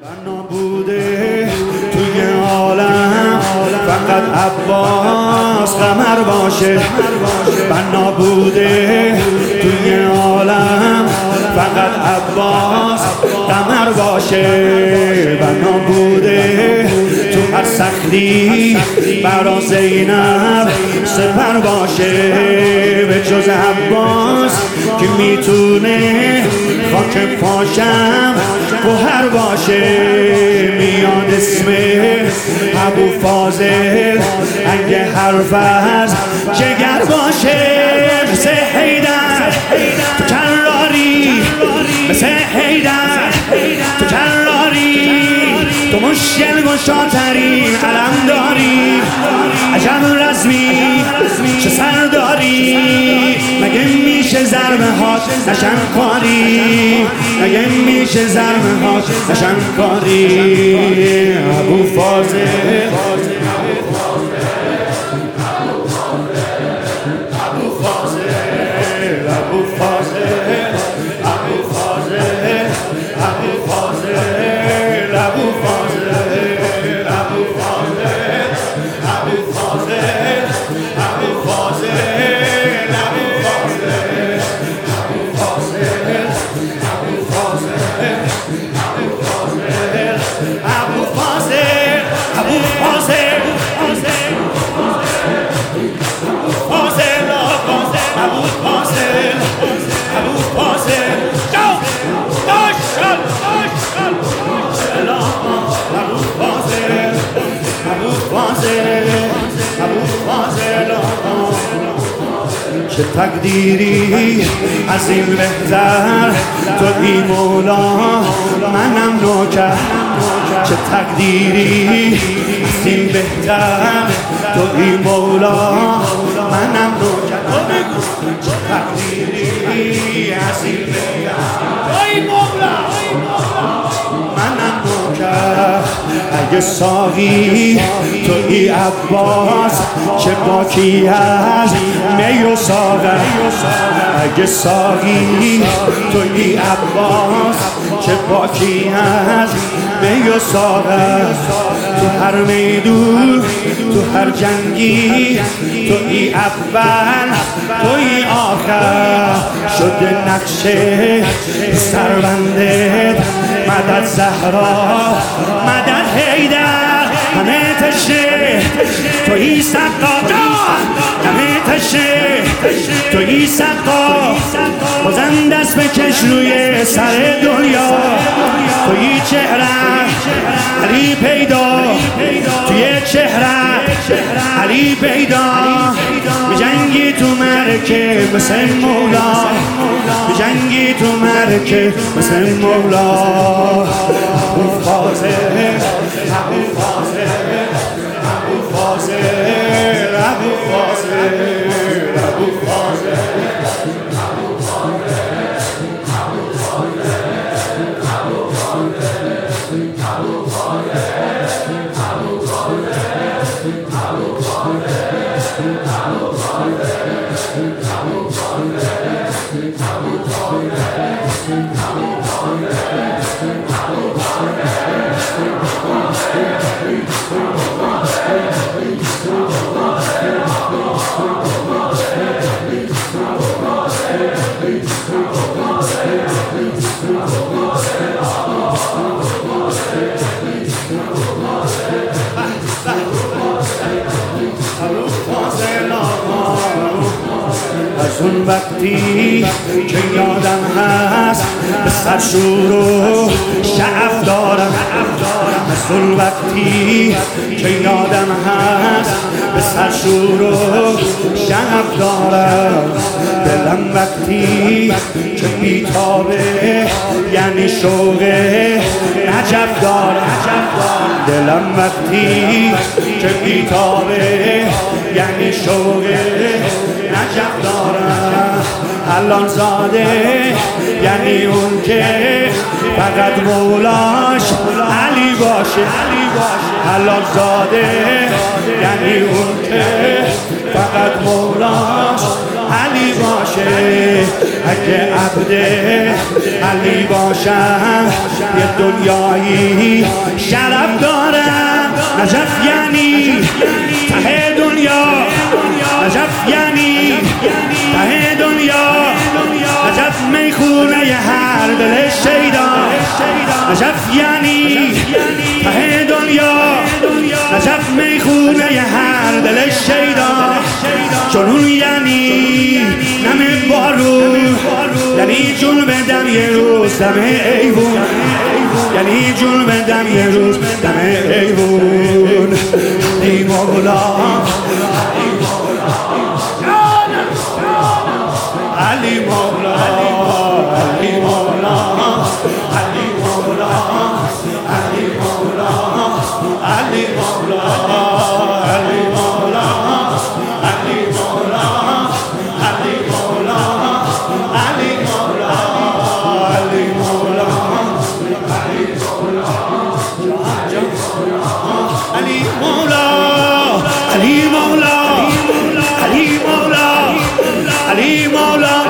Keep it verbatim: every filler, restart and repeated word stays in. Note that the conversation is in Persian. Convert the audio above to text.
بنا بوده توی عالم فقط عباس قمر باشه. بنا بوده توی عالم فقط عباس قمر باشه. بنا بوده تو هر سختی برا زینب سپر باشه. به جز عباس که میتونه خاک پاشم گوهر باشه. میاد اسم ابو فاضل اگه حرف از جگر باشه. مثل حیدر تو کراری، مثل حیدر تو کراری، تو مشکل گشاترین علم داری. عجب رزمی چه سر داری، مگه میشه ضربه هات نشن کاری، مگه میشه ضربه هات نشن کاری. ابو فاضل چه تقدیری از این بهتر توی مولا منم نوکر. چه تقدیری از این بهتر توی مولا منم نوکر. چه تقدیری از این بهتر توی مولا منم نوکر. اگه ساقی توی عباس چه باکی از می و ساغر. اگه ساقی توی عباس چه باکی از می و ساغر. تو هر میدون تو هر جنگی توی اول توی آخر. شده نقشه سربندت مدد زهرا مدد حیدر. همه تشه توی سقا همه تشه توی سقا. بازم دست بکش روی سر دنیا. توی چهره علی پیدا، توی چهره علی پیدا. بجنگی تو مرکه مثل مولا، بجنگی تو مرکه مثل مولا. ابو فاضل ابو فاضل ابو فاضل ابو فاضل ابو فاضل از اون وقتی که یادم هست به سر شور و شعف دارم. از اون وقتی که یادم هست به سر شور و شعف دارم. دلم وقتی که بیتابه یعنی شوق نجف دارم. دلم وقتی که بیتابه یعنی شوق نجف دارم. الان زاده یعنی اون که فقط مولاش علی باشه. باشه حلال زاده یعنی اون که فقط مولاش علی باشه. اگه عبد علی باشم یه دنیایی شرف دارم. نجف یعنی ته دنیا، نجف یعنی ته دنیا، نجف میخونه ی هر دل شیدا. نجف یعنی ته دنیا، نجف میخونه ی هر دل شیدا. جنون یعنی نم بارون، یعنی جون بدم یه روز دم ایوون، یعنی جون بدم یه روز دم ایوون. ای مولا علی مولا، علی مولا، علی مولا، علی مولا، علی مولا، علی مولا، علی مولا، علی مولا، علی مولا، علی مولا، علی مولا، علی مولا، علی مولا، علی مولا.